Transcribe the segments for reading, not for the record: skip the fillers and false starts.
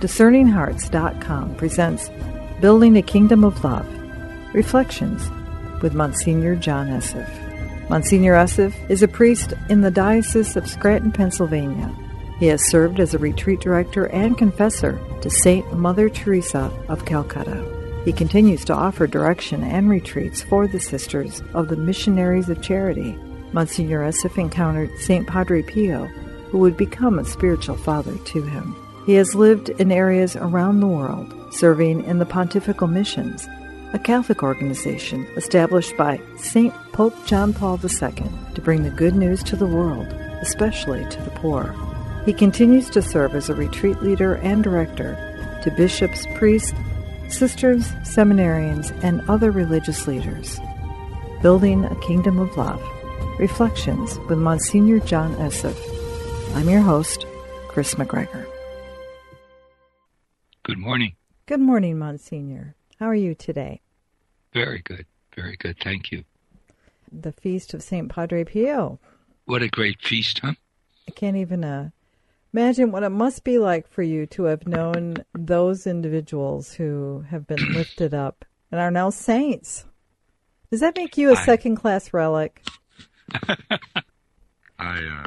DiscerningHearts.com presents Building a Kingdom of Love, Reflections with Monsignor John Esseff. Monsignor Esseff is a priest in the Diocese of Scranton, Pennsylvania. He has served as a retreat director and confessor to Saint Mother Teresa of Calcutta. He continues to offer direction and retreats for the Sisters of the Missionaries of Charity. Monsignor Esseff encountered Saint Padre Pio, who would become a spiritual father to him. He has lived in areas around the world, serving in the Pontifical Missions, a Catholic organization established by Saint Pope John Paul II to bring the good news to the world, especially to the poor. He continues to serve as a retreat leader and director to bishops, priests, sisters, seminarians, and other religious leaders. Building a Kingdom of Love, Reflections with Monsignor John Esseff. I'm your host, Chris McGregor. Good morning. Good morning, Monsignor. How are you today? Very good. Very good. Thank you. The feast of St. Padre Pio. What a great feast, huh? I can't even imagine what it must be like for you to have known those individuals who have been lifted up and are now saints. Does that make you a second-class relic? I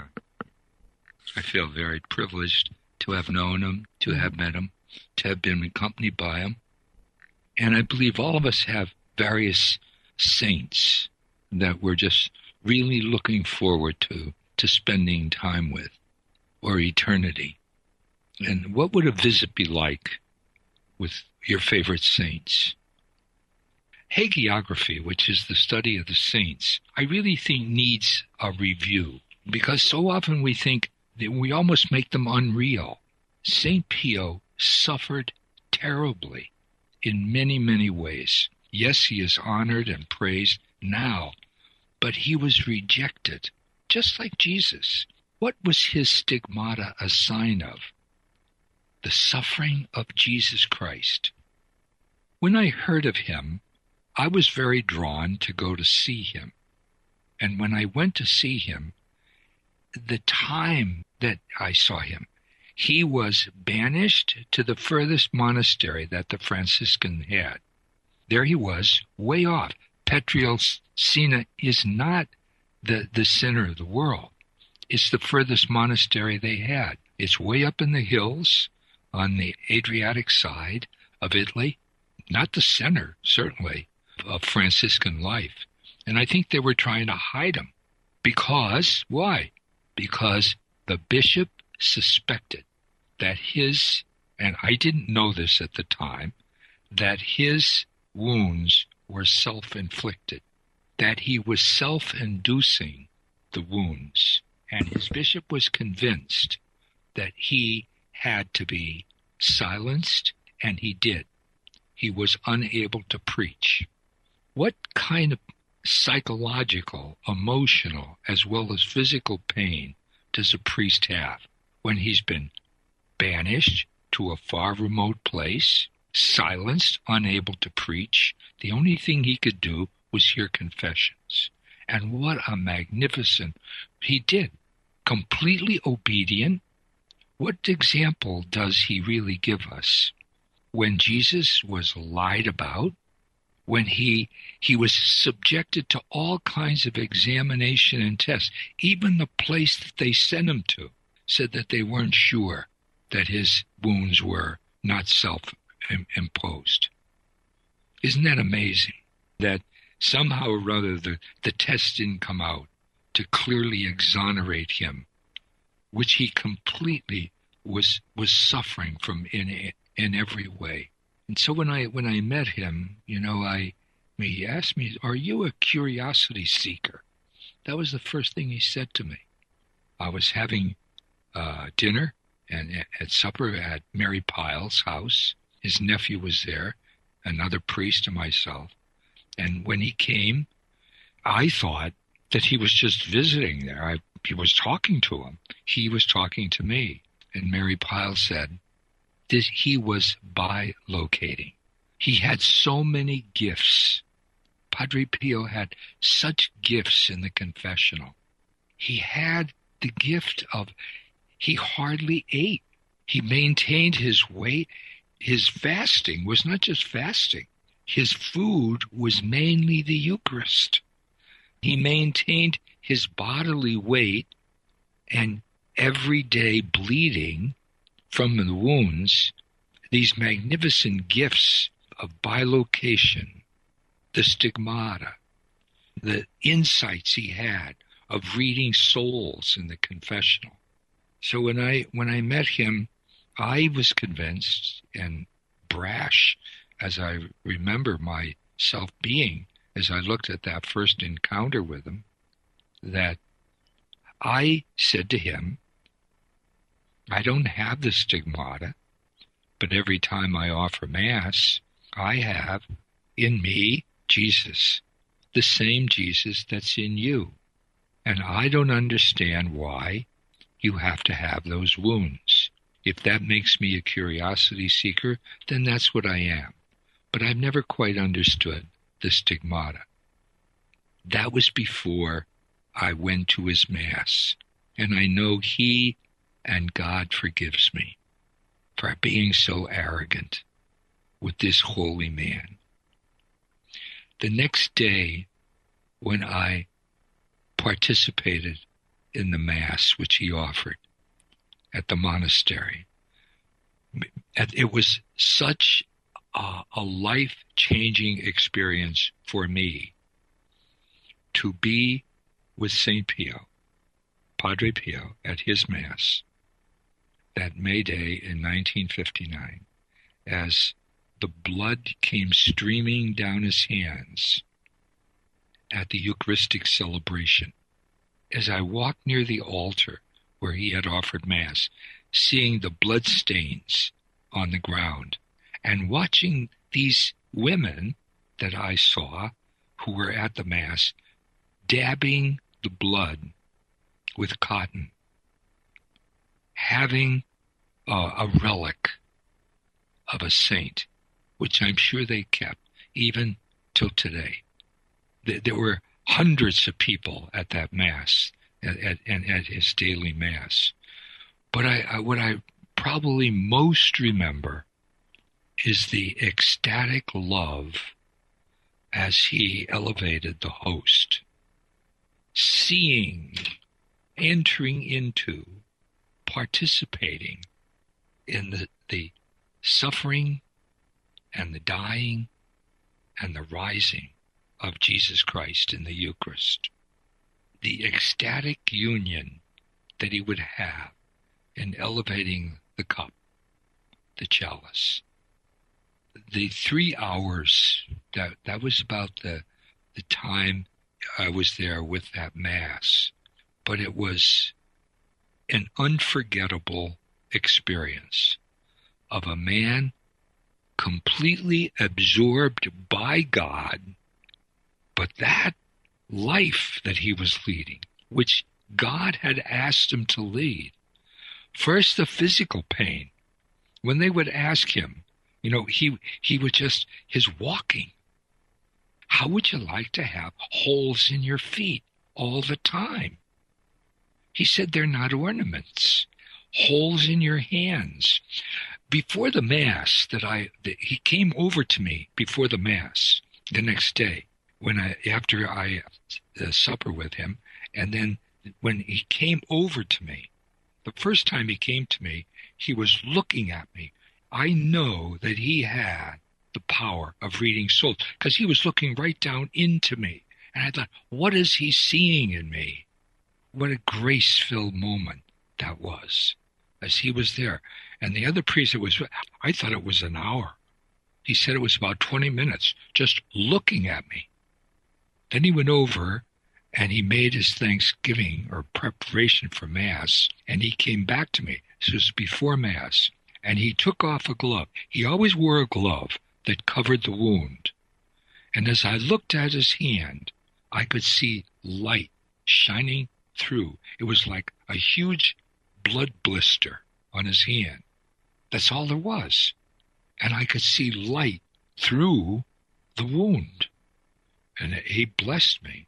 feel very privileged to have known him, to have met him, to have been accompanied by him. And I believe all of us have various saints that we're just really looking forward to spending time with, or eternity. And what would a visit be like with your favorite saints? Hagiography, which is the study of the saints, I really think needs a review, because so often we think that we almost make them unreal. St. Pio suffered terribly in many, many ways. Yes, he is honored and praised now, but he was rejected, just like Jesus. What was his stigmata a sign of? The suffering of Jesus Christ. When I heard of him, I was very drawn to go to see him. And when I went to see him, the time that I saw him, he was banished to the furthest monastery that the Franciscan had. There he was, way off. Pietrelcina is not the center of the world. It's the furthest monastery they had. It's way up in the hills on the Adriatic side of Italy, not the center, certainly, of Franciscan life. And I think they were trying to hide him. Because, why? Because the bishop suspected that his, and I didn't know this at the time, that his wounds were self-inflicted, that he was self-inducing the wounds. And his bishop was convinced that he had to be silenced, and he did. He was unable to preach. What kind of psychological, emotional, as well as physical pain does a priest have when he's been banished to a far remote place, silenced, unable to preach? The only thing he could do was hear confessions. And what a magnificent, he did, completely obedient. What example does he really give us? When Jesus was lied about, when he was subjected to all kinds of examination and tests, even the place that they sent him to said that they weren't sure that his wounds were not self-imposed. Isn't that amazing? That somehow or other the test didn't come out to clearly exonerate him, which he completely was suffering from in every way. And so when I met him, he asked me, "Are you a curiosity seeker?" That was the first thing he said to me. I was having dinner and at supper at Mary Pyle's house. His nephew was there, another priest and myself. And when he came, I thought that he was just visiting there. He was talking to him. He was talking to me. And Mary Pyle said he was bilocating. He had so many gifts. Padre Pio had such gifts in the confessional. He had the gift of, he hardly ate. He maintained his weight. His fasting was not just fasting. His food was mainly the Eucharist. He maintained his bodily weight and everyday bleeding from the wounds, these magnificent gifts of bilocation, the stigmata, the insights he had of reading souls in the confessional. So when I met him, I was convinced, and brash as I remember myself being as I looked at that first encounter with him, that I said to him, I don't have the stigmata, but every time I offer Mass, I have in me Jesus, the same Jesus that's in you. And I don't understand why you have to have those wounds. If that makes me a curiosity seeker, then that's what I am. But I've never quite understood the stigmata. That was before I went to his Mass, and I know he and God forgives me for being so arrogant with this holy man. The next day, when I participated in the Mass which he offered at the monastery, it was such a life-changing experience for me to be with St. Pio, Padre Pio, at his Mass that May Day in 1959, as the blood came streaming down his hands at the Eucharistic celebration. As I walked near the altar where he had offered Mass, seeing the blood stains on the ground, and watching these women that I saw who were at the Mass dabbing the blood with cotton, having a relic of a saint, which I'm sure they kept even till today. There were hundreds of people at that Mass, at his daily Mass. But what I probably most remember is the ecstatic love as he elevated the host, seeing, entering into, participating in the suffering and the dying and the rising of Jesus Christ in the Eucharist. The ecstatic union that he would have in elevating the cup, the chalice. The 3 hours, that was about the time I was there with that Mass. But it was an unforgettable experience of a man completely absorbed by God, but that life that he was leading, which God had asked him to lead. First, the physical pain. When they would ask him, he would just, his walking. How would you like to have holes in your feet all the time? He said they're not ornaments. Holes in your hands. Before the Mass, he came over to me before the Mass the next day, after I supper with him, and then when he came over to me, the first time he came to me, he was looking at me. I know that he had the power of reading souls because he was looking right down into me. And I thought, what is he seeing in me? What a grace-filled moment that was as he was there. And the other priest, I thought it was an hour. He said it was about 20 minutes just looking at me. Then he went over and he made his thanksgiving or preparation for Mass, and he came back to me. This was before Mass, and he took off a glove. He always wore a glove that covered the wound. And as I looked at his hand, I could see light shining through. It was like a huge blood blister on his hand. That's all there was. And I could see light through the wound. And he blessed me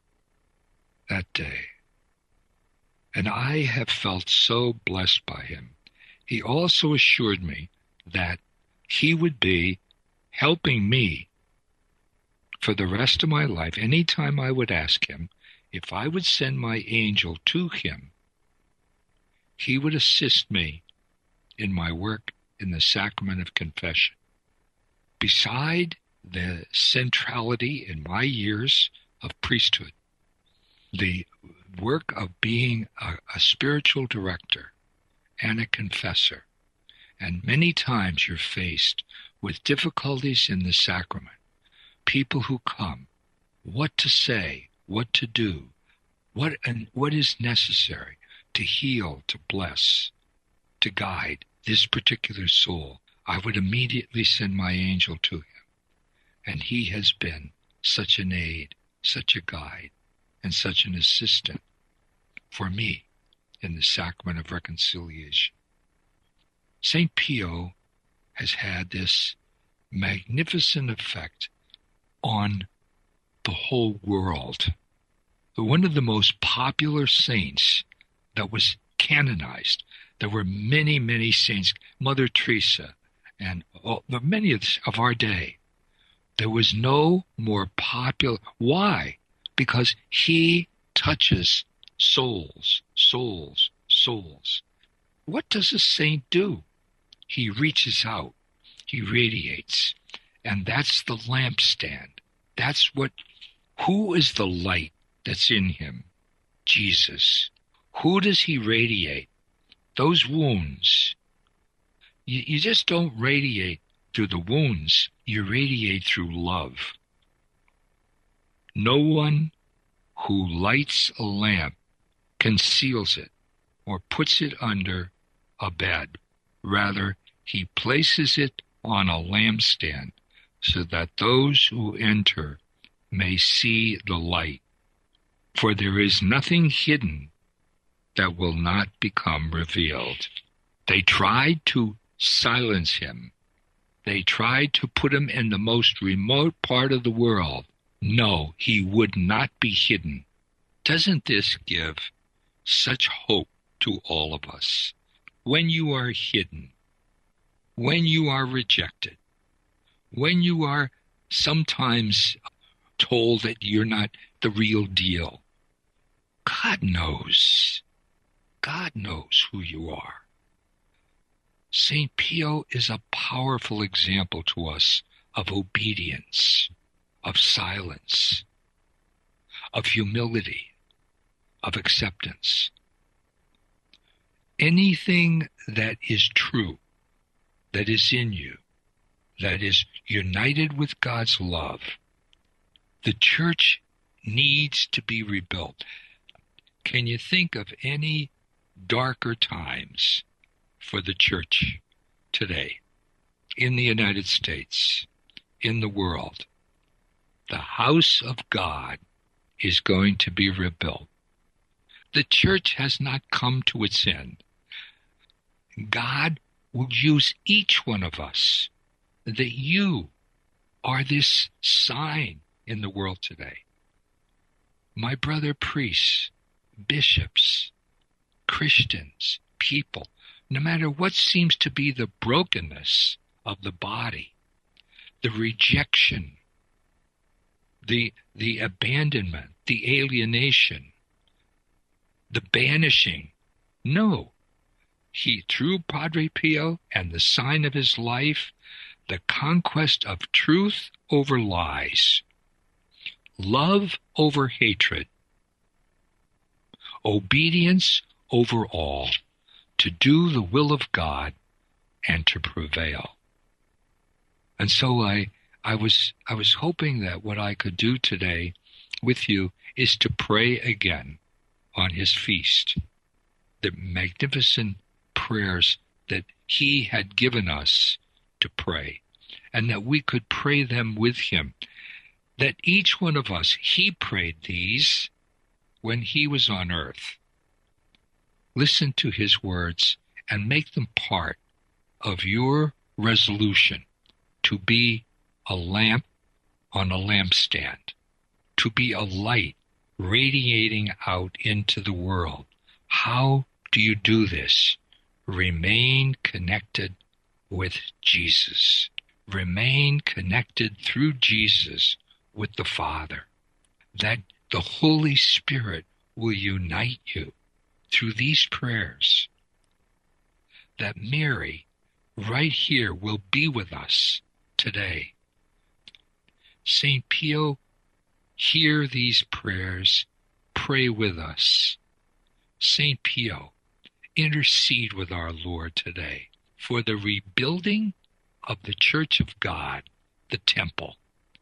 that day. And I have felt so blessed by him. he also assured me that he would be helping me for the rest of my life. Anytime I would ask him if I would send my angel to him, he would assist me in my work in the sacrament of confession. Beside the centrality in my years of priesthood, the work of being a spiritual director and a confessor, and many times you're faced with difficulties in the sacrament, people who come, what to say, what to do, what is necessary to heal, to bless, to guide this particular soul. I would immediately send my angel to him. And he has been such an aid, such a guide, and such an assistant for me in the sacrament of reconciliation. St. Pio has had this magnificent effect on the whole world. One of the most popular saints that was canonized. There were many, many saints, Mother Teresa, and many of our day. There was no more popular. Why? Because he touches souls, souls, souls. What does a saint do? He reaches out. He radiates. And that's the lampstand. Who is the light that's in him? Jesus. Who does he radiate? Those wounds. You just don't radiate through the wounds. You radiate through love. No one who lights a lamp conceals it or puts it under a bed. Rather, he places it on a lampstand so that those who enter may see the light. For there is nothing hidden that will not become revealed. They tried to silence him. They tried to put him in the most remote part of the world. No, he would not be hidden. Doesn't this give such hope to all of us? When you are hidden, when you are rejected, when you are sometimes told that you're not the real deal, God knows. God knows who you are. St. Pio is a powerful example to us of obedience, of silence, of humility, of acceptance. Anything that is true, that is in you, that is united with God's love, the church needs to be rebuilt. Can you think of any darker times for the church today in the United States, in the world? The house of God is going to be rebuilt. The church has not come to its end. God will use each one of us, that you are this sign in the world today. My brother priests, bishops, Christians, people, no matter what seems to be the brokenness of the body, the rejection, the abandonment, the alienation, the banishing. No. He, through Padre Pio and the sign of his life, the conquest of truth over lies, love over hatred, obedience over all, to do the will of God and to prevail. And so I was hoping that what I could do today with you is to pray again on his feast, the magnificent prayers that he had given us to pray, and that we could pray them with him, that each one of us, he prayed these when he was on earth. Listen to his words and make them part of your resolution to be a lamp on a lampstand, to be a light radiating out into the world. How do you do this? remain connected with Jesus. Remain connected through Jesus with the Father. That the Holy Spirit will unite you through these prayers. That Mary, right here, will be with us today. St. Pio, hear these prayers, pray with us. St. Pio, intercede with our Lord today for the rebuilding of the Church of God, the temple.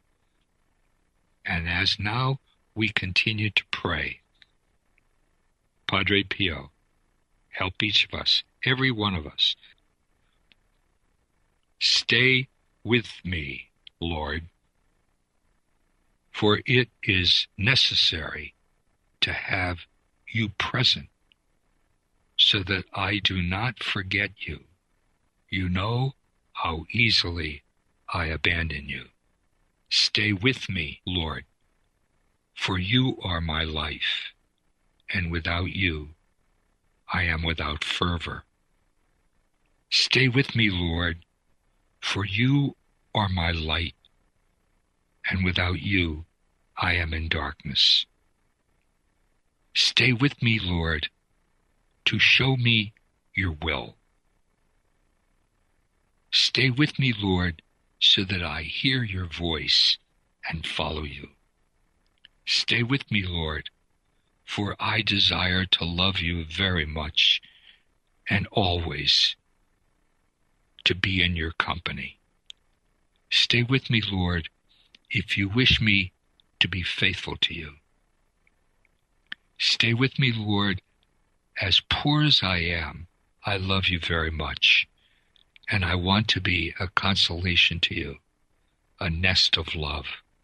And as now we continue to pray, Padre Pio, help each of us, every one of us. Stay with me, Lord, for it is necessary to have you present so that I do not forget you. You know how easily I abandon you. Stay with me, Lord, for you are my life, and without you I am without fervor. Stay with me, Lord, for you are my light, and without you I am in darkness. Stay with me, Lord, to show me your will. Stay with me, Lord, so that I hear your voice and follow you. Stay with me, Lord, for I desire to love you very much and always to be in your company. Stay with me, Lord, if you wish me to be faithful to you. Stay with me, Lord, as poor as I am, I love you very much, and I want to be a consolation to you, a nest of love.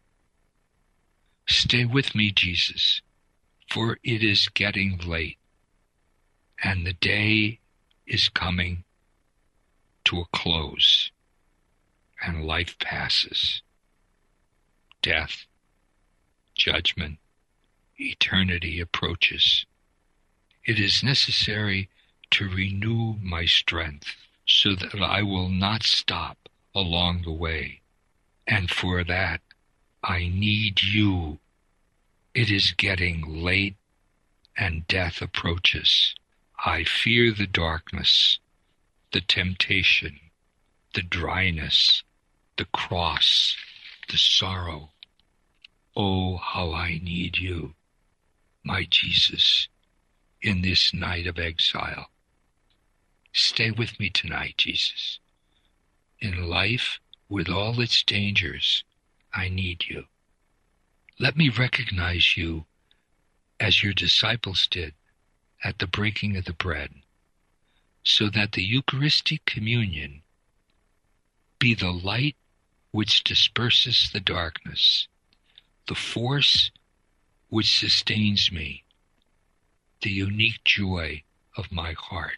Stay with me, Jesus, for it is getting late, and the day is coming to a close, and life passes. Death, judgment, eternity approaches. It is necessary to renew my strength so that I will not stop along the way. And for that, I need you. It is getting late and death approaches. I fear the darkness, the temptation, the dryness, the cross, the sorrow. Oh, how I need you, my Jesus, in this night of exile. Stay with me tonight, Jesus. In life, with all its dangers, I need you. Let me recognize you as your disciples did at the breaking of the bread, so that the Eucharistic communion be the light which disperses the darkness, the force which sustains me, the unique joy of my heart.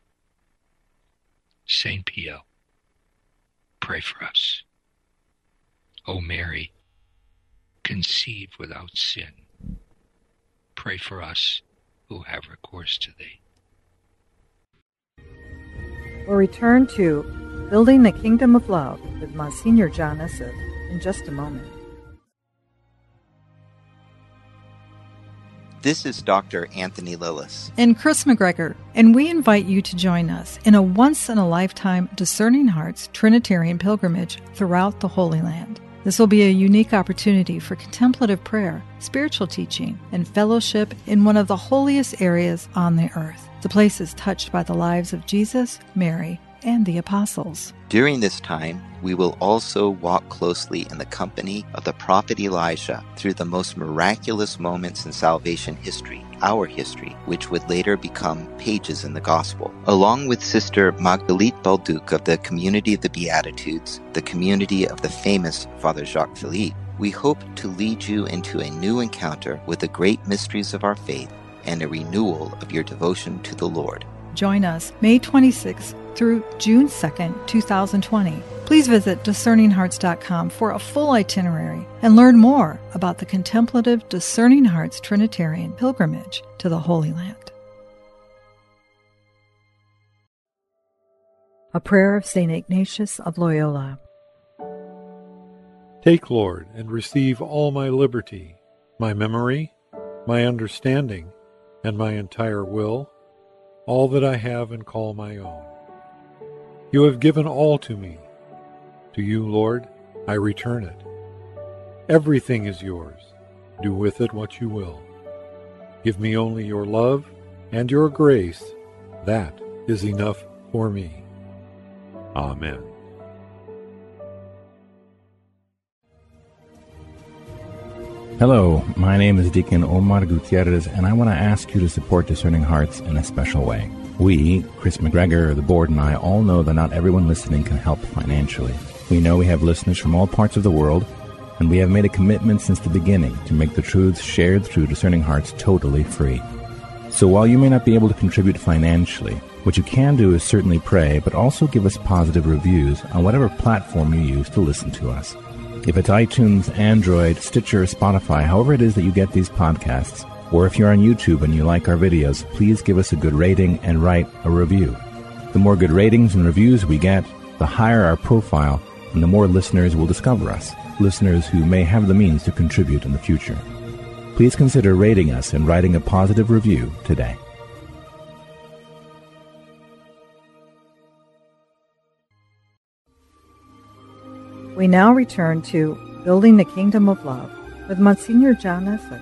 St. Pio, pray for us. O Mary, conceived without sin, pray for us who have recourse to thee. We'll return to Building the Kingdom of Love with Monsignor John Esseff in just a moment. This is Dr. Anthony Lillis and Chris McGregor, and we invite you to join us in a once-in-a-lifetime Discerning Hearts Trinitarian pilgrimage throughout the Holy Land. This will be a unique opportunity for contemplative prayer, spiritual teaching, and fellowship in one of the holiest areas on the earth, the places touched by the lives of Jesus, Mary, and the apostles. During this time, we will also walk closely in the company of the prophet Elijah through the most miraculous moments in salvation history, our history, which would later become pages in the Gospel. Along with Sister Magdalene Balduc of the Community of the Beatitudes, the community of the famous Father Jacques Philippe, we hope to lead you into a new encounter with the great mysteries of our faith and a renewal of your devotion to the Lord. Join us May 26th through June 2nd, 2020. Please visit discerninghearts.com for a full itinerary and learn more about the contemplative Discerning Hearts Trinitarian pilgrimage to the Holy Land. A prayer of St. Ignatius of Loyola. Take, Lord, and receive all my liberty, my memory, my understanding, and my entire will, all that I have and call my own. You have given all to me. To you, Lord, I return it. Everything is yours. Do with it what you will. Give me only your love and your grace. That is enough for me. Amen. Hello, my name is Deacon Omar Gutierrez, and I want to ask you to support Discerning Hearts in a special way. We, Chris McGregor, the board, and I all know that not everyone listening can help financially. We know we have listeners from all parts of the world, and we have made a commitment since the beginning to make the truths shared through Discerning Hearts totally free. So while you may not be able to contribute financially, what you can do is certainly pray, but also give us positive reviews on whatever platform you use to listen to us. If it's iTunes, Android, Stitcher, Spotify, however it is that you get these podcasts, or if you're on YouTube and you like our videos, please give us a good rating and write a review. The more good ratings and reviews we get, the higher our profile, and the more listeners will discover us, listeners who may have the means to contribute in the future. Please consider rating us and writing a positive review today. We now return to Building the Kingdom of Love with Monsignor John Esseff.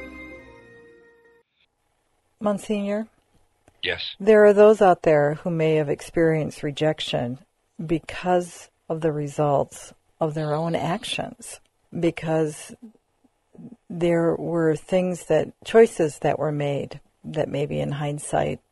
Monsignor? Yes. There are those out there who may have experienced rejection because of the results of their own actions, because there were choices that were made that maybe in hindsight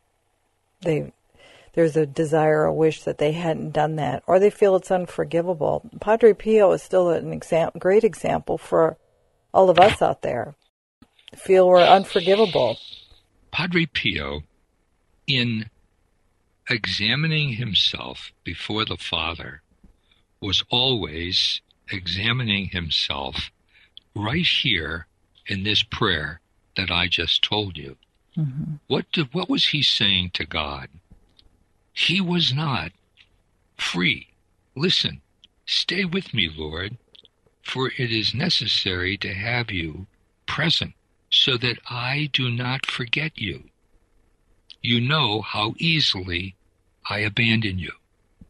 there's a desire, a wish that they hadn't done that, or they feel it's unforgivable. Padre Pio is still an great example for all of us out there. Feel we're unforgivable. Padre Pio, in examining himself before the Father, was always examining himself right here in this prayer that I just told you. Mm-hmm. What was he saying to God? He was not free. Listen, stay with me, Lord, for it is necessary to have you present so that I do not forget you. You know how easily I abandon you.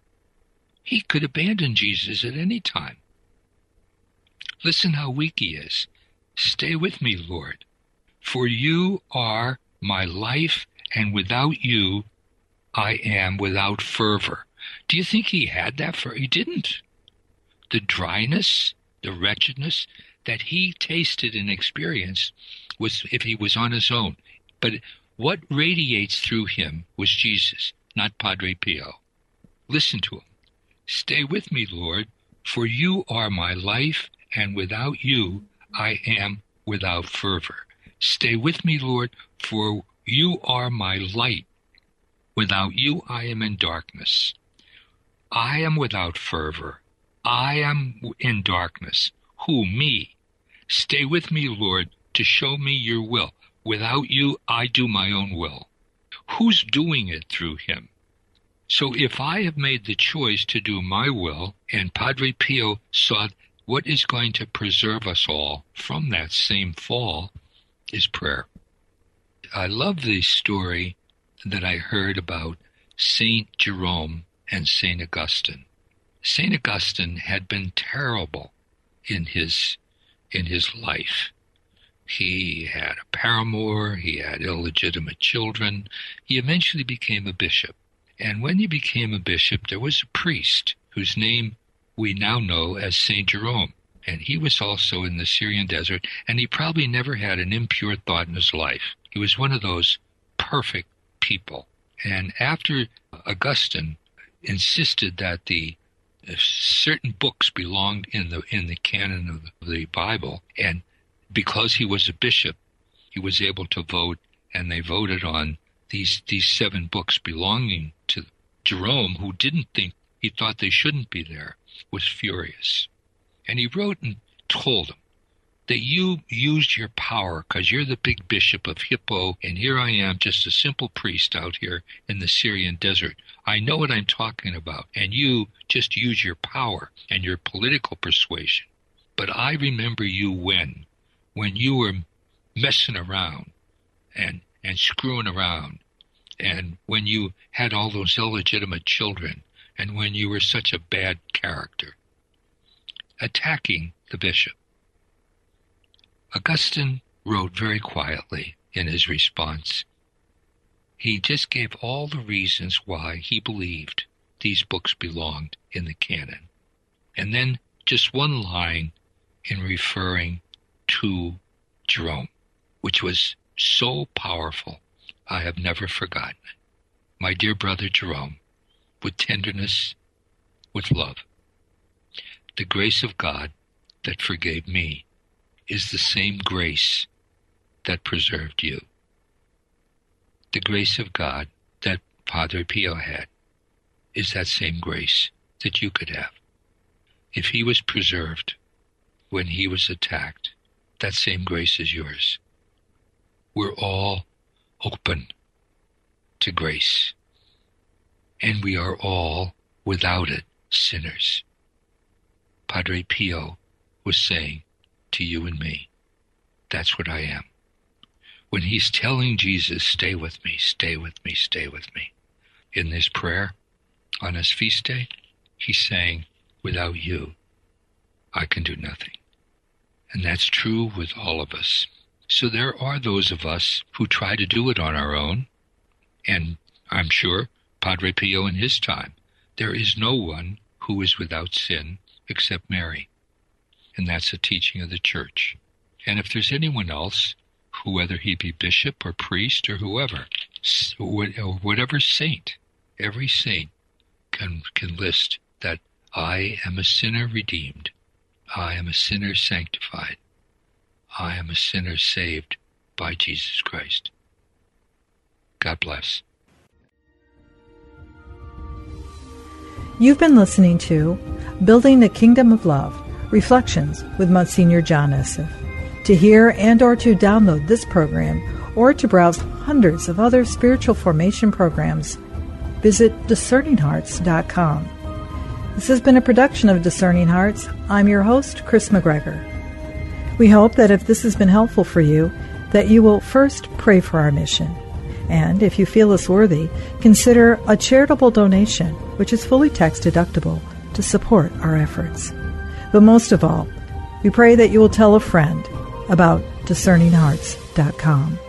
He could abandon Jesus at any time. Listen how weak he is. Stay with me, Lord, for you are my life, and without you I am without fervor. Do you think he had that fervor? He didn't. The dryness, the wretchedness that he tasted and experienced was if he was on his own. But what radiates through him was Jesus, not Padre Pio. Listen to him. Stay with me, Lord, for you are my life, and without you I am without fervor. Stay with me, Lord, for you are my light. Without you, I am in darkness. I am without fervor. I am in darkness. Who, me? Stay with me, Lord, to show me your will. Without you, I do my own will. Who's doing it through him? So if I have made the choice to do my will, and Padre Pio saw what is going to preserve us all from that same fall is prayer. I love the story that I heard about Saint Jerome and Saint Augustine. Saint Augustine had been terrible in his life. He had a paramour, he had illegitimate children. He eventually became a bishop. And when he became a bishop, there was a priest whose name we now know as Saint Jerome. And he was also in the Syrian desert, and he probably never had an impure thought in his life. He was one of those perfect people. And after Augustine insisted that the certain books belonged in the canon of the Bible, and because he was a bishop, he was able to vote, and they voted on these 7 books belonging to Jerome, who he thought they shouldn't be there, was furious. And he wrote and told them, that you used your power because you're the big bishop of Hippo, and here I am, just a simple priest out here in the Syrian desert. I know what I'm talking about, and you just use your power and your political persuasion. But I remember you when you were messing around and screwing around, and when you had all those illegitimate children, and when you were such a bad character, attacking the bishop. Augustine wrote very quietly in his response. He just gave all the reasons why he believed these books belonged in the canon. And then just one line in referring to Jerome, which was so powerful, I have never forgotten it. My dear brother Jerome, with tenderness, with love, the grace of God that forgave me is the same grace that preserved you. The grace of God that Padre Pio had is that same grace that you could have. If he was preserved when he was attacked, that same grace is yours. We're all open to grace, and we are all, without it, sinners. Padre Pio was saying to you and me, that's what I am. When he's telling Jesus, stay with me, stay with me, stay with me, in this prayer on his feast day, he's saying, without you, I can do nothing. And that's true with all of us. So there are those of us who try to do it on our own, and I'm sure Padre Pio in his time, there is no one who is without sin except Mary. And that's a teaching of the Church. And if there's anyone else, who, whether he be bishop or priest or whoever, or whatever saint, every saint can list that I am a sinner redeemed, I am a sinner sanctified, I am a sinner saved by Jesus Christ. God bless. You've been listening to Building the Kingdom of Love, Reflections with Monsignor John Esseff. To hear and or to download this program or to browse hundreds of other spiritual formation programs, visit discerninghearts.com. This has been a production of Discerning Hearts. I'm your host, Chris McGregor. We hope that if this has been helpful for you, that you will first pray for our mission. And if you feel us worthy, consider a charitable donation, which is fully tax deductible, to support our efforts. But most of all, we pray that you will tell a friend about discerninghearts.com.